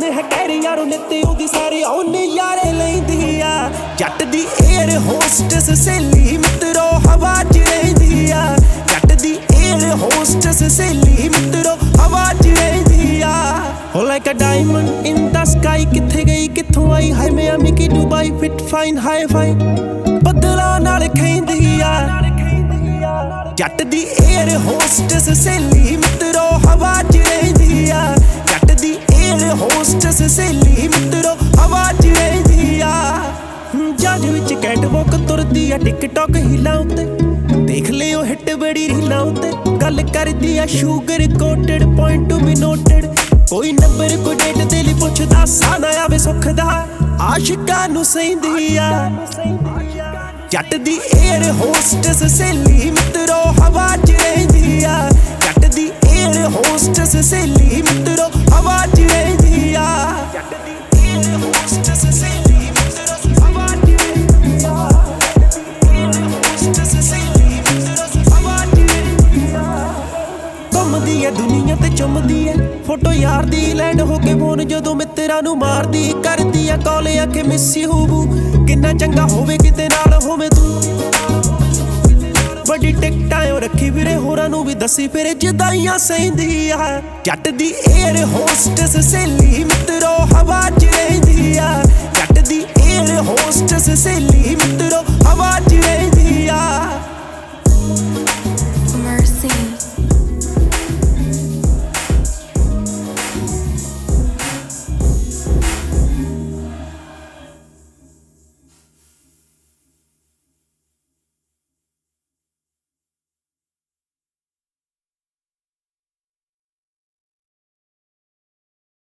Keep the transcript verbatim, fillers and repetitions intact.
ਉਹਨੇ ਹੈ ਕਹਿ ਯਾਰੋ ਨਿੱਤੇ ਉਹਦੀ ਸਾਰੇ ਉਹਨੇ ਯਾਰੇ ਲੈਂਦੀ ਆ ਜੱਟ ਦੀ ਏਅਰ ਹੋਸਟਸ ਸਹੇਲੀ ਮਿੱਤਰੋ ਹਵਾ ਚ ਰਹਿੰਦੀ ਆ ਜੱਟ ਦੀ ਏਅਰ ਹੋਸਟਸ ਸਹੇਲੀ ਮਿੱਤਰੋ ਹਵਾ ਚ ਰਹਿੰਦੀ ਆ ਹੋ like a diamond in the sky ਕਿੱਥੇ ਗਈ ਕਿੱਥੋਂ ਆਈ ਹਾਈ ਮਿਆਮੀ ਕੀ Dubai fit fine hi fi ਬੱਦਲਾਂ ਨਾਲ ਖੈਂਦੀ ਆ ਜੱਟ ਦੀ ਏਅਰ ਹੋਸਟਸ ਸਹੇਲੀ ਮਿੱਤਰੋ ਹਵਾ ਚ ਰਹਿੰਦੀ ਆ ਜੱਟ ਦੀ ਏਅਰ ਹੋਸਟਸ ਸਹੇਲੀ ਮਿੱਤਰੋ ਹਵਾ ਚ ਰਹਿੰਦੀ ਆ ਜੱਜ ਵਿੱਚ ਕੈਟਵਾਕ ਤੁਰਦੀ ਆ ਟਿਕਟੌਕ ਹੀਲਾਂ ਉੱਤੇ ਦੇਖ ਲਿਓ ਹਿੱਟ ਬੜੀ ਰੀਲਾਂ ਉੱਤੇ ਗੱਲ ਕਰਦੀ ਆ sugar coated point to be noted ਕੋਈ ਨੰਬਰ ਕੋਈ ਡੇਟ ਦੇ ਲਈ ਪੁੱਛਦਾ ਸਾਹ ਨਾ ਆਵੇ ਸੁੱਖ ਦਾ ਆਸ਼ਿਕਾਂ ਨੂੰ ਸਹਿੰਦੀ ਆ ਜੱਟ ਦੀ ਏਅਰ ਹੋਸਟਸ ਸਹੇਲੀ ਮਿੱਤਰੋ ਹਵਾ ਚ ਰਹਿੰਦੀ ਆ ਜੱਟ ਦੀ ਏਅਰ ਹੋਸਟਸ ਸਹੇਲੀ ਮਿੱਤਰੋ ਹਵਾ ਚ ਰਹਿੰਦੀ ਆ ਜੱਟ ਦੀ ਏਅਰ ਹੋਸਟਸ ਸਹੇਲੀ ਮਿੱਤਰੋ ਹਵਾ ਚ ਰਹਿੰਦੀ ਆ ਏਅਰ ਹੋਸਟਸ ਸਹੇਲੀ ਮਿੱਤਰੋ ਹਵਾ ਚ ਰਹਿੰਦੀ ਆ ਘੁੰਮਦੀ ਐ ਦੁਨੀਆ ਤੇ ਚੁੰਮਦੀ ਐ ਫੋਟੋ ਯਾਰ ਦੀ ਲੈਂਡ ਹੋ ਕੇ ਫੋਨ ਜਦੋਂ ਮਿੱਤਰਾਂ ਨੂੰ ਮਾਰਦੀ ਕਰਦੀ ਆ ਕਾਲ ਆਖੇ ਮਿਸ ਯੂ ਬੂ ਕਿੰਨਾ ਚੰਗਾ ਹੋਵੇ ਕਿਤੇ ਨਾਲ ਹੋਵੇ ਤੂੰ ਵੱਡੀ ਟਿਕਟਾਂ ਉਹ ਰੱਖੀ ਵੀਰੇ ਹੋਰਾਂ ਨੂੰ ਵੀ ਦੱਸੀ ਫਿਰ ਜਦਾਈਆਂ ਸਹਿੰਦੀ ਆ ਜੱਟ ਦੀ ਏਅਰ ਹੋਸਟਸ ਸਹੇਲੀ ਮਿੱਤਰੋ ਹਵਾ ਚ ਰਹਿੰਦੀ ਆ ਜੱਟ ਦੀ ਏਅਰ ਹੋਸਟਸ ਸਹੇਲੀ ਮਿੱਤਰੋ ਹਵਾ ਚ ਰਹਿੰਦੀ ਆ Mercy